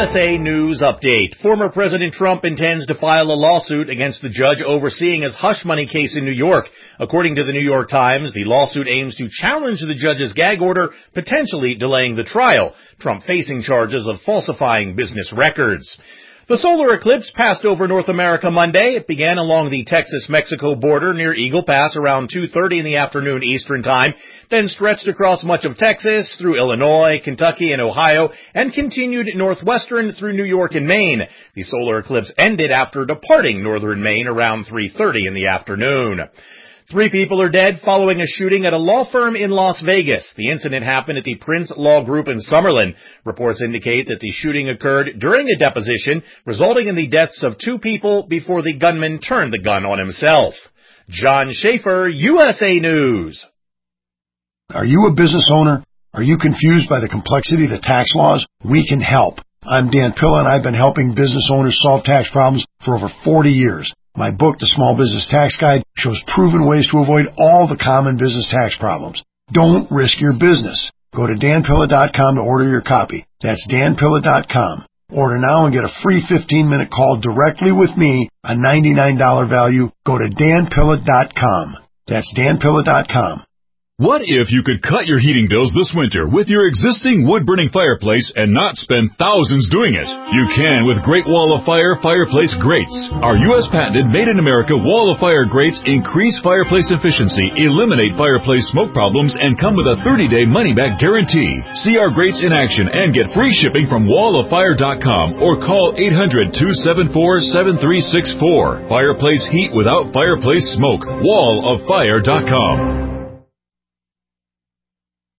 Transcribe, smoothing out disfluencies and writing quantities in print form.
USA News Update. Former President Trump intends to file a lawsuit against the judge overseeing his hush money case in New York. According to the New York Times, the lawsuit aims to challenge the judge's gag order, potentially delaying the trial. Trump facing charges of falsifying business records. The solar eclipse passed over North America Monday. It began along the Texas-Mexico border near Eagle Pass around 2:30 in the afternoon Eastern Time, then stretched across much of Texas, through Illinois, Kentucky, and Ohio, and continued northwestern through New York and Maine. The solar eclipse ended after departing northern Maine around 3:30 in the afternoon. 3 people are dead following a shooting at a law firm in Las Vegas. The incident happened at the Prince Law Group in Summerlin. Reports indicate that the shooting occurred during a deposition, resulting in the deaths of 2 people before the gunman turned the gun on himself. John Schaefer, USA News. Are you a business owner? Are you confused by the complexity of the tax laws? We can help. I'm Dan Pilla, and I've been helping business owners solve tax problems for over 40 years. My book, The Small Business Tax Guide, shows proven ways to avoid all the common business tax problems. Don't risk your business. Go to danpilla.com to order your copy. That's danpilla.com. Order now and get a free 15-minute call directly with me, a $99 value. Go to danpilla.com. That's danpilla.com. What if you could cut your heating bills this winter with your existing wood-burning fireplace and not spend thousands doing it? You can with Great Wall of Fire fireplace grates. Our U.S. patented made-in-America Wall of Fire grates increase fireplace efficiency, eliminate fireplace smoke problems, and come with a 30-day money-back guarantee. See our grates in action and get free shipping from walloffire.com or call 800-274-7364. Fireplace heat without fireplace smoke. walloffire.com.